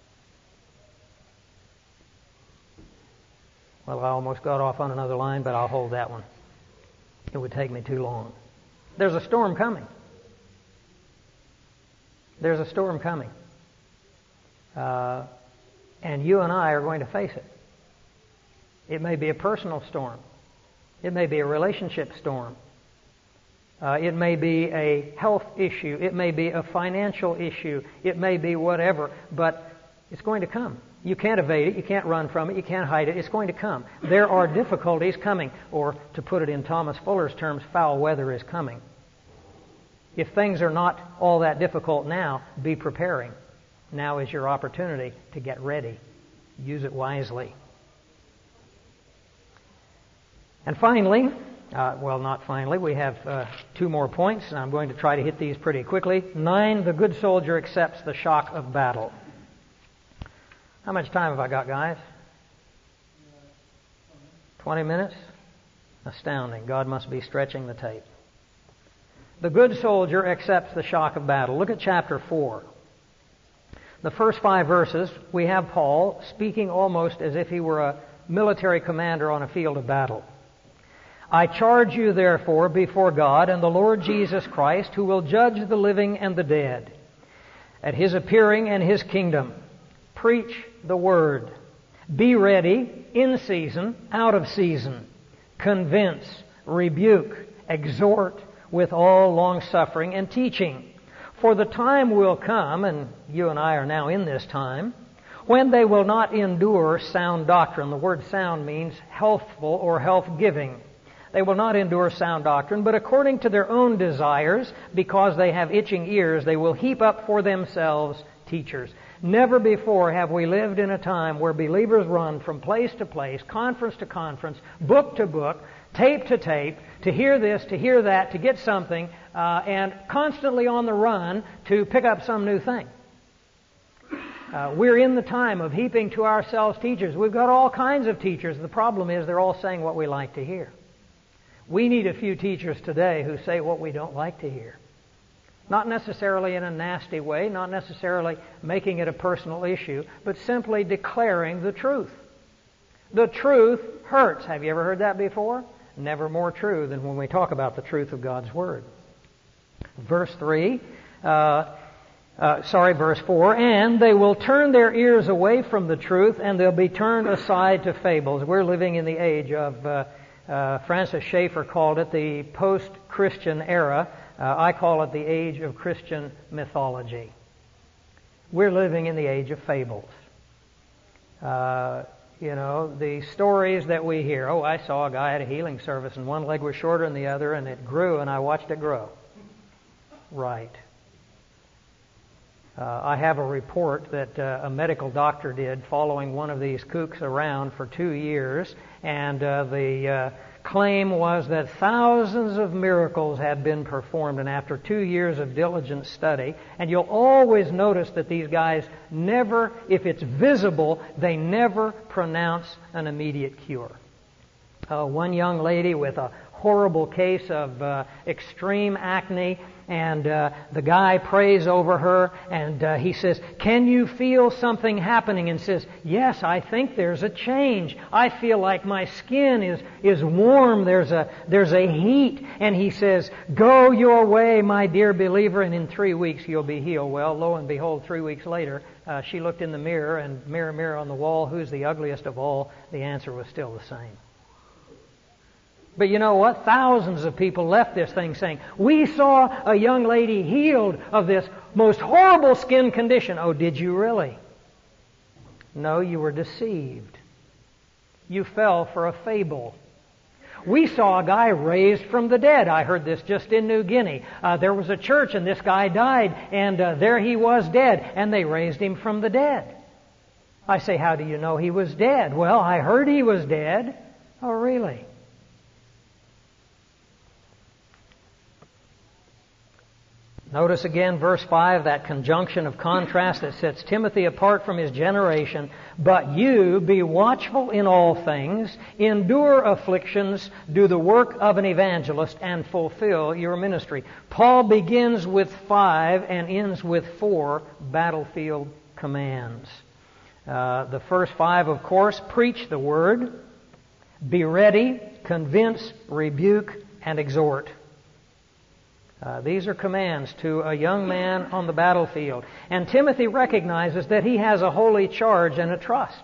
well, I almost got off on another line, but I'll hold that one. It would take me too long. There's a storm coming. There's a storm coming. Uh, and you and I are going to face it. It may be a personal storm. It may be a relationship storm. Uh, it may be a health issue. It may be a financial issue. It may be whatever, but it's going to come. You can't evade it. You can't run from it. You can't hide it. It's going to come. There are difficulties coming, or to put it in Thomas Fuller's terms, foul weather is coming. If things are not all that difficult now, be preparing. Now is your opportunity to get ready. Use it wisely. And finally, uh, well, not finally, we have uh, two more points, and I'm going to try to hit these pretty quickly. Nine, the good soldier accepts the shock of battle. How much time have I got, guys? Twenty minutes? Astounding. God must be stretching the tape. The good soldier accepts the shock of battle. Look at chapter four. The first five verses, we have Paul speaking almost as if he were a military commander on a field of battle. I charge you, therefore, before God and the Lord Jesus Christ, who will judge the living and the dead, at His appearing and His kingdom. Preach the word. Be ready in season, out of season. Convince, rebuke, exhort with all long-suffering and teaching. For the time will come, and you and I are now in this time, when they will not endure sound doctrine. The word sound means healthful or health-giving. They will not endure sound doctrine, but according to their own desires, because they have itching ears, they will heap up for themselves teachers. Never before have we lived in a time where believers run from place to place, conference to conference, book to book, tape to tape, to hear this, to hear that, to get something, uh, and constantly on the run to pick up some new thing. Uh, we're in the time of heaping to ourselves teachers. We've got all kinds of teachers. The problem is they're all saying what we like to hear. We need a few teachers today who say what we don't like to hear. Not necessarily in a nasty way, not necessarily making it a personal issue, but simply declaring the truth. The truth hurts. Have you ever heard that before? Never more true than when we talk about the truth of God's Word. Verse three, uh, uh, sorry, verse four, and they will turn their ears away from the truth and they'll be turned aside to fables. We're living in the age of, uh, uh, Francis Schaeffer called it the post-Christian era. Uh, I call it the age of Christian mythology. We're living in the age of fables. Uh, you know, the stories that we hear. Oh, I saw a guy at a healing service and one leg was shorter than the other and it grew and I watched it grow. Right. Uh, I have a report that uh, a medical doctor did following one of these kooks around for two years, and uh, the uh, claim was that thousands of miracles had been performed, and after two years of diligent study, and you'll always notice that these guys never, if it's visible, they never pronounce an immediate cure. Uh, one young lady with a horrible case of uh, extreme acne, and uh, the guy prays over her, and uh, he says, "Can you feel something happening?" And says, "Yes, I think there's a change. I feel like my skin is is warm. There's a there's a heat." And he says, "Go your way, my dear believer, and in three weeks you'll be healed." Well, lo and behold, three weeks later, uh, she looked in the mirror, and mirror, mirror on the wall, who's the ugliest of all? The answer was still the same. But you know what? Thousands of people left this thing saying, "We saw a young lady healed of this most horrible skin condition." Oh, did you really? No, you were deceived. You fell for a fable. "We saw a guy raised from the dead." I heard this just in New Guinea. Uh, there was a church and this guy died and uh, there he was dead and they raised him from the dead. I say, "How do you know he was dead?" "Well, I heard he was dead." Oh, really? Notice again verse five, that conjunction of contrast that sets Timothy apart from his generation. "But you be watchful in all things, endure afflictions, do the work of an evangelist, and fulfill your ministry." Paul begins with five and ends with four battlefield commands. Uh, the first five, of course, preach the word, be ready, convince, rebuke, and exhort. Uh, these are commands to a young man on the battlefield. And Timothy recognizes that he has a holy charge and a trust.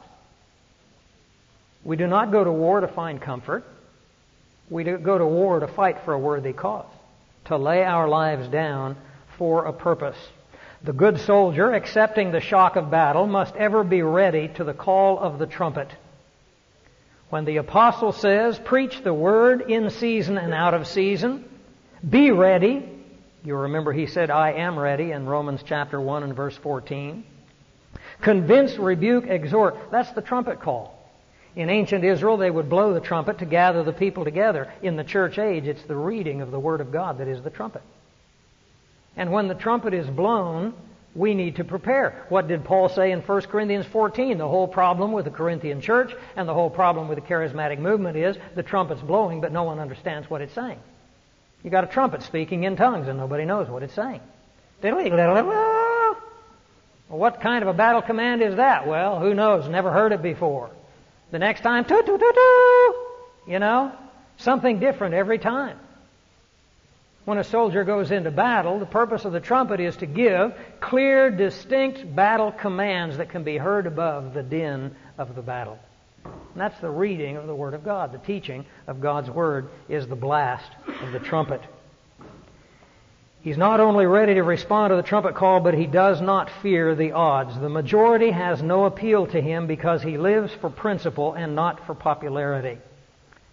We do not go to war to find comfort. We do go to war to fight for a worthy cause, to lay our lives down for a purpose. The good soldier, accepting the shock of battle, must ever be ready to the call of the trumpet. When the apostle says, "Preach the word in season and out of season," be ready. You'll remember he said, "I am ready" in Romans chapter one and verse fourteen. Convince, rebuke, exhort. That's the trumpet call. In ancient Israel, they would blow the trumpet to gather the people together. In the church age, it's the reading of the Word of God that is the trumpet. And when the trumpet is blown, we need to prepare. What did Paul say in First Corinthians fourteen? The whole problem with the Corinthian church and the whole problem with the charismatic movement is the trumpet's blowing, but no one understands what it's saying. You got a trumpet speaking in tongues and nobody knows what it's saying. Well, what kind of a battle command is that? Well, who knows? Never heard it before. The next time, toot, toot, toot, toot. You know, something different every time. When a soldier goes into battle, the purpose of the trumpet is to give clear, distinct battle commands that can be heard above the din of the battle. And that's the reading of the Word of God. The teaching of God's Word is the blast of the trumpet. He's not only ready to respond to the trumpet call, but he does not fear the odds. The majority has no appeal to him because he lives for principle and not for popularity.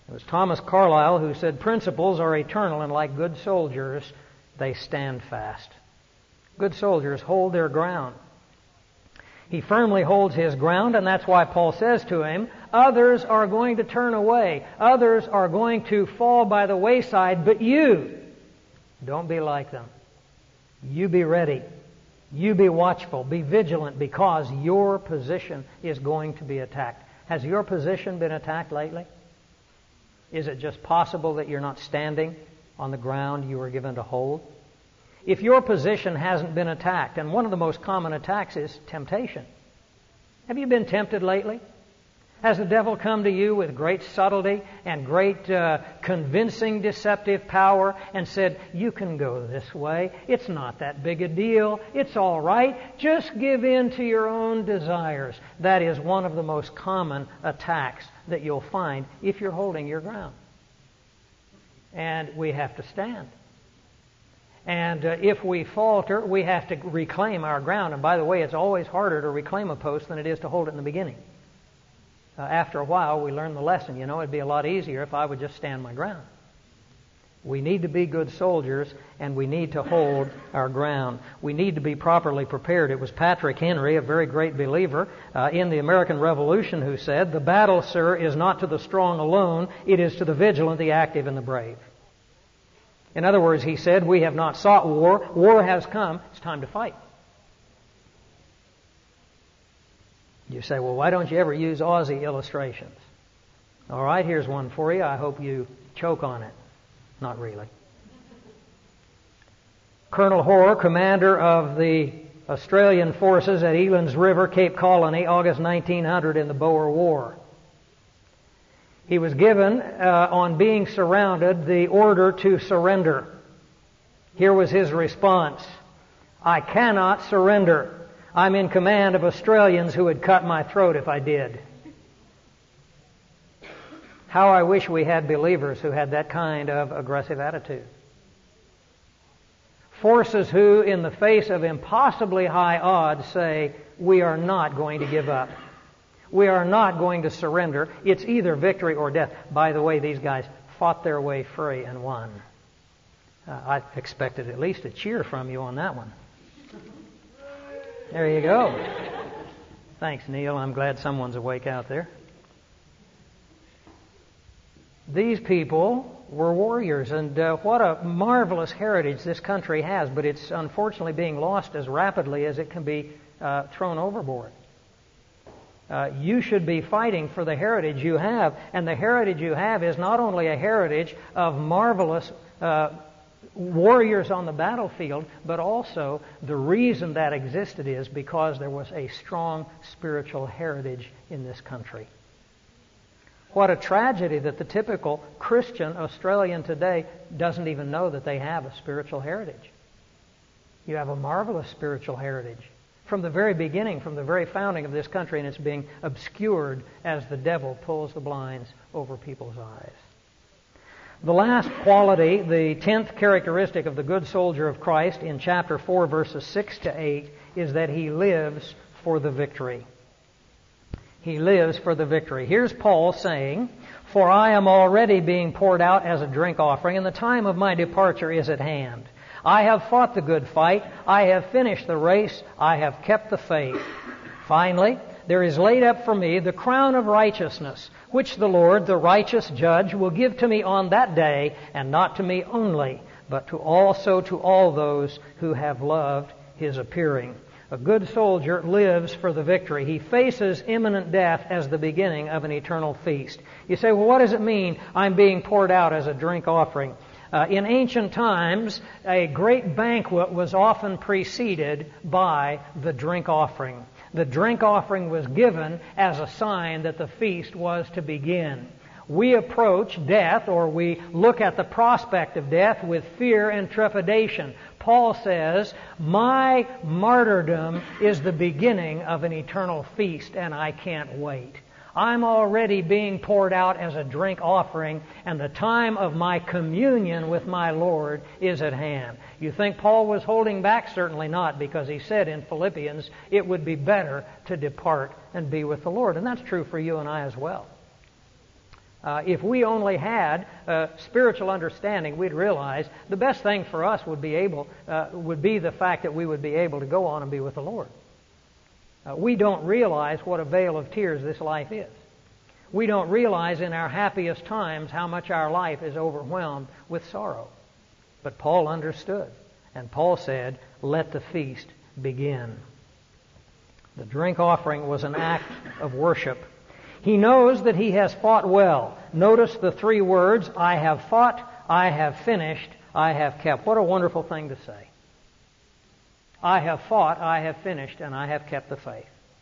It was Thomas Carlyle who said, principles are eternal, and like good soldiers, they stand fast. Good soldiers hold their ground. He firmly holds his ground, and that's why Paul says to him, others are going to turn away. Others are going to fall by the wayside, but you, don't be like them. You be ready. You be watchful. Be vigilant, because your position is going to be attacked. Has your position been attacked lately? Is it just possible that you're not standing on the ground you were given to hold? If your position hasn't been attacked, and one of the most common attacks is temptation. Have you been tempted lately? Has the devil come to you with great subtlety and great uh, convincing deceptive power and said, you can go this way. It's not that big a deal. It's all right. Just give in to your own desires. That is one of the most common attacks that you'll find if you're holding your ground. And we have to stand. And uh, if we falter, we have to reclaim our ground. And by the way, it's always harder to reclaim a post than it is to hold it in the beginning. Uh, after a while, we learn the lesson. You know, it'd be a lot easier if I would just stand my ground. We need to be good soldiers, and we need to hold our ground. We need to be properly prepared. It was Patrick Henry, a very great believer uh, in the American Revolution, who said, the battle, sir, is not to the strong alone. It is to the vigilant, the active, and the brave. In other words, he said, we have not sought war. War has come. It's time to fight. You say, well, why don't you ever use Aussie illustrations? All right, here's one for you. I hope you choke on it. Not really. Colonel Hoare, commander of the Australian forces at Elands River, Cape Colony, August nineteen hundred in the Boer War. He was given, uh, on being surrounded, the order to surrender. Here was his response. I cannot surrender. I'm in command of Australians who would cut my throat if I did. How I wish we had believers who had that kind of aggressive attitude. Forces who, in the face of impossibly high odds, say, we are not going to give up. We are not going to surrender. It's either victory or death. By the way, these guys fought their way free and won. Uh, I expected at least a cheer from you on that one. There you go. Thanks, Neil. I'm glad someone's awake out there. These people were warriors, and uh, what a marvelous heritage this country has, but it's unfortunately being lost as rapidly as it can be uh, thrown overboard. Uh, you should be fighting for the heritage you have, and the heritage you have is not only a heritage of marvelous uh, warriors on the battlefield, but also the reason that existed is because there was a strong spiritual heritage in this country. What a tragedy that the typical Christian Australian today doesn't even know that they have a spiritual heritage. You have a marvelous spiritual heritage. From the very beginning, from the very founding of this country, and it's being obscured as the devil pulls the blinds over people's eyes. The last quality, the tenth characteristic of the good soldier of Christ in chapter four, verses six to eight, is that he lives for the victory. He lives for the victory. Here's Paul saying, for I am already being poured out as a drink offering, and the time of my departure is at hand. I have fought the good fight. I have finished the race. I have kept the faith. Finally, there is laid up for me the crown of righteousness, which the Lord, the righteous judge, will give to me on that day, and not to me only, but to also to all those who have loved his appearing. A good soldier lives for the victory. He faces imminent death as the beginning of an eternal feast. You say, well, what does it mean, I'm being poured out as a drink offering? Uh, in ancient times, a great banquet was often preceded by the drink offering. The drink offering was given as a sign that the feast was to begin. We approach death, or we look at the prospect of death with fear and trepidation. Paul says, my martyrdom is the beginning of an eternal feast, and I can't wait. I'm already being poured out as a drink offering, and the time of my communion with my Lord is at hand. You think Paul was holding back? Certainly not, because he said in Philippians, it would be better to depart and be with the Lord. And that's true for you and I as well. Uh, if we only had uh, spiritual understanding, we'd realize the best thing for us would be able uh, would be the fact that we would be able to go on and be with the Lord. Uh, we don't realize what a vale of tears this life is. We don't realize in our happiest times how much our life is overwhelmed with sorrow. But Paul understood, and Paul said, "Let the feast begin." The drink offering was an act of worship. He knows that he has fought well. Notice the three words, I have fought, I have finished, I have kept. What a wonderful thing to say. I have fought, I have finished, and I have kept the faith.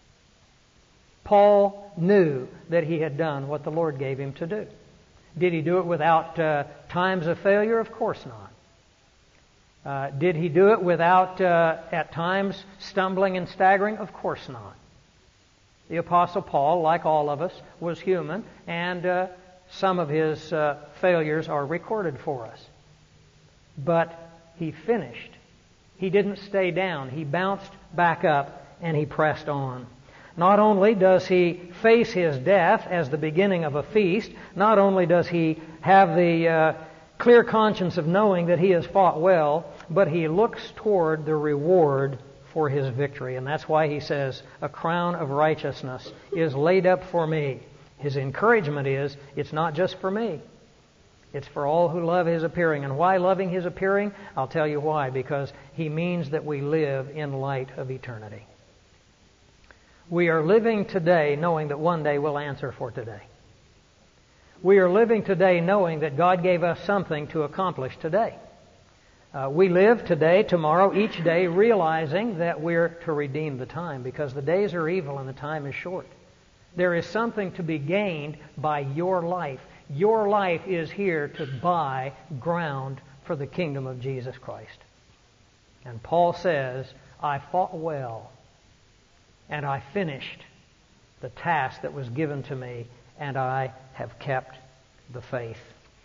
Paul knew that he had done what the Lord gave him to do. Did he do it without uh, times of failure? Of course not. Uh, did he do it without, uh, at times, stumbling and staggering? Of course not. The Apostle Paul, like all of us, was human, and uh, some of his uh, failures are recorded for us. But he finished. He didn't stay down. He bounced back up, and he pressed on. Not only does he face his death as the beginning of a feast, not only does he have the uh, clear conscience of knowing that he has fought well, but he looks toward the reward for his victory. And that's why he says, a crown of righteousness is laid up for me. His encouragement is, it's not just for me. It's for all who love his appearing. And why loving his appearing? I'll tell you why. Because he means that we live in light of eternity. We are living today knowing that one day we'll answer for today. We are living today knowing that God gave us something to accomplish today. Uh, we live today, tomorrow, each day, realizing that we're to redeem the time because the days are evil and the time is short. There is something to be gained by your life. Your life is here to buy ground for the kingdom of Jesus Christ. And Paul says, I fought well, and I finished the task that was given to me, and I have kept the faith.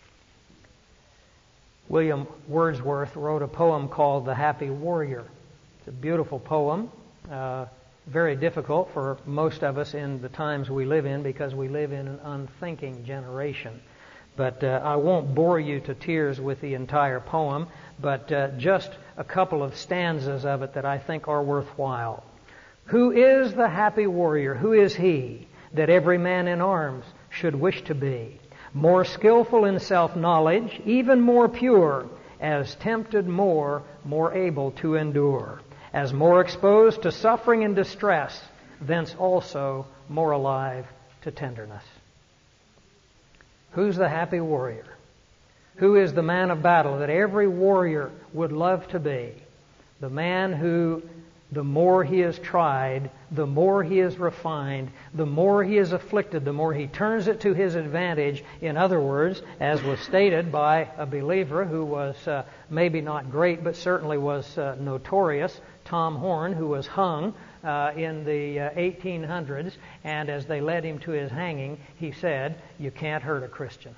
William Wordsworth wrote a poem called The Happy Warrior. It's a beautiful poem, uh, very difficult for most of us in the times we live in because we live in an unthinking generation. But uh, I won't bore you to tears with the entire poem, but uh, just a couple of stanzas of it that I think are worthwhile. Who is the happy warrior? Who is he that every man in arms should wish to be? More skillful in self-knowledge, even more pure, as tempted more, more able to endure, as more exposed to suffering and distress, thence also more alive to tenderness. Who's the happy warrior? Who is the man of battle that every warrior would love to be? The man who, the more he is tried, the more he is refined, the more he is afflicted, the more he turns it to his advantage. In other words, as was stated by a believer who was uh, maybe not great, but certainly was uh, notorious, Tom Horn, who was hung uh, in the uh, eighteen hundreds, and as they led him to his hanging, he said, "You can't hurt a Christian."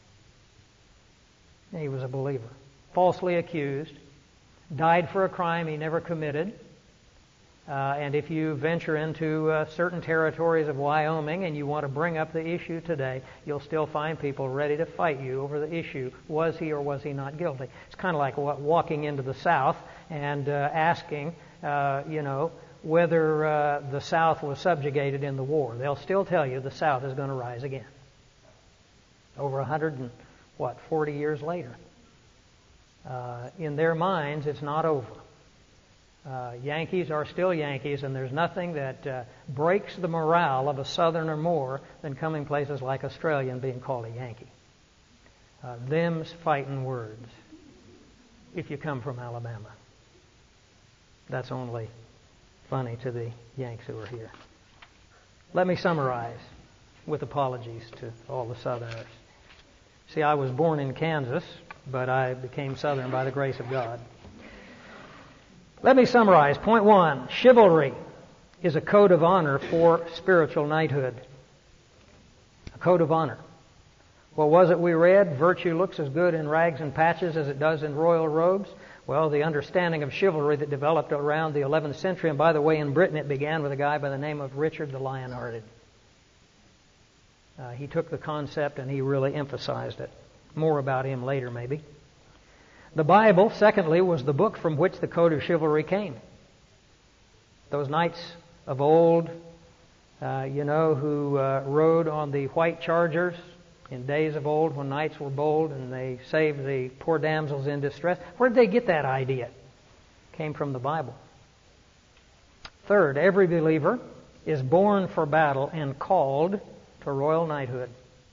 He was a believer, falsely accused, died for a crime he never committed. Uh, and if you venture into uh, certain territories of Wyoming and you want to bring up the issue today, you'll still find people ready to fight you over the issue, was he or was he not guilty? It's kind of like walking into the South and uh, asking, uh, you know, whether uh, the South was subjugated in the war. They'll still tell you the South is going to rise again. Over a hundred and, what, forty years later. Uh, in their minds, it's not over. Uh, Yankees are still Yankees, and there's nothing that uh, breaks the morale of a Southerner more than coming places like Australia and being called a Yankee. Uh, them's fighting words if you come from Alabama. That's only funny to the Yanks who are here. Let me summarize with apologies to all the Southerners. See, I was born in Kansas, but I became Southern by the grace of God. Let me summarize. Point one, chivalry is a code of honor for spiritual knighthood. A code of honor. What was it we read? Virtue looks as good in rags and patches as it does in royal robes. Well, the understanding of chivalry that developed around the eleventh century, and by the way, in Britain it began with a guy by the name of Richard the Lion-Hearted. Uh, he took the concept and he really emphasized it. More about him later, maybe. The Bible, secondly, was the book from which the code of chivalry came. Those knights of old, uh, you know, who uh, rode on the white chargers in days of old when knights were bold and they saved the poor damsels in distress. Where did they get that idea? It came from the Bible. Third, every believer is born for battle and called to royal knighthood.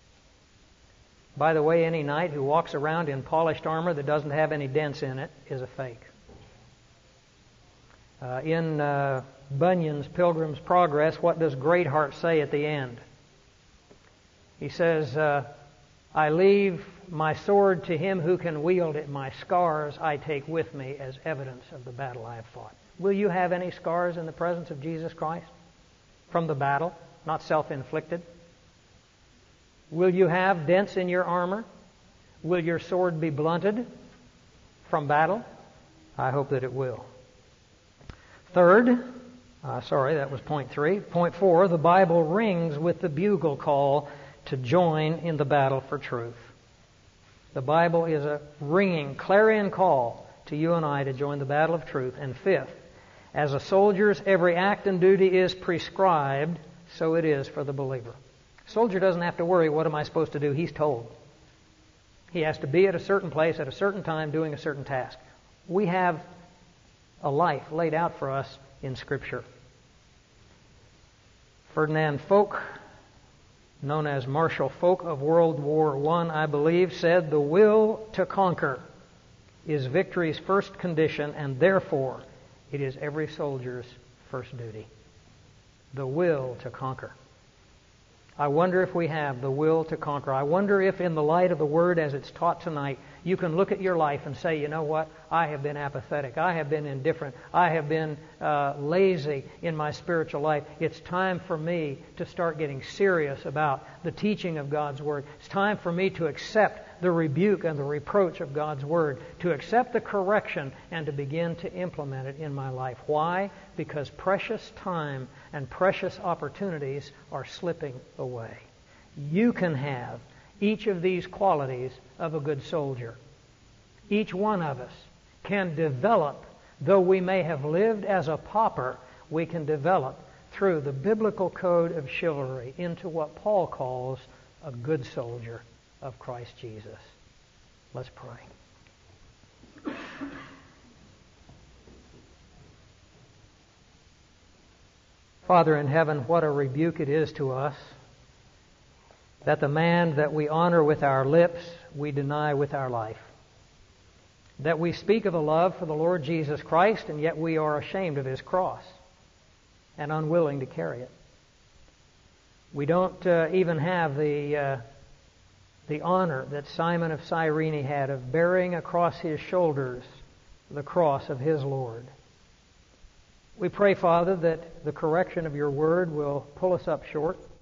By the way, any knight who walks around in polished armor that doesn't have any dents in it is a fake. Uh, in uh, Bunyan's Pilgrim's Progress, what does Greatheart say at the end? He says, uh, I leave my sword to him who can wield it. My scars I take with me as evidence of the battle I have fought. Will you have any scars in the presence of Jesus Christ? From the battle, not self-inflicted? Will you have dents in your armor? Will your sword be blunted from battle? I hope that it will. Third, uh, sorry, that was point three. Point four, the Bible rings with the bugle call to join in the battle for truth. The Bible is a ringing, clarion call to you and I to join the battle of truth. And fifth, as a soldier's every act and duty is prescribed, so it is for the believer. A soldier doesn't have to worry, what am I supposed to do? He's told. He has to be at a certain place at a certain time doing a certain task. We have a life laid out for us in Scripture. Ferdinand Foch, known as Marshal Foch of World War One, I believe, said, the will to conquer is victory's first condition, and therefore it is every soldier's first duty. The will to conquer. I wonder if we have the will to conquer. I wonder if in the light of the Word as it's taught tonight, you can look at your life and say, you know what? I have been apathetic. I have been indifferent. I have been uh, lazy in my spiritual life. It's time for me to start getting serious about the teaching of God's Word. It's time for me to accept the rebuke and the reproach of God's Word, to accept the correction and to begin to implement it in my life. Why? Because precious time and precious opportunities are slipping away. You can have each of these qualities of a good soldier. Each one of us can develop, though we may have lived as a pauper, we can develop through the biblical code of chivalry into what Paul calls a good soldier of Christ Jesus. Let's pray. Father in heaven, what a rebuke it is to us that the man that we honor with our lips, we deny with our life. That we speak of a love for the Lord Jesus Christ, and yet we are ashamed of His cross and unwilling to carry it. We don't uh, even have the uh, the honor that Simon of Cyrene had of bearing across his shoulders the cross of his Lord. We pray, Father, that the correction of your Word will pull us up short.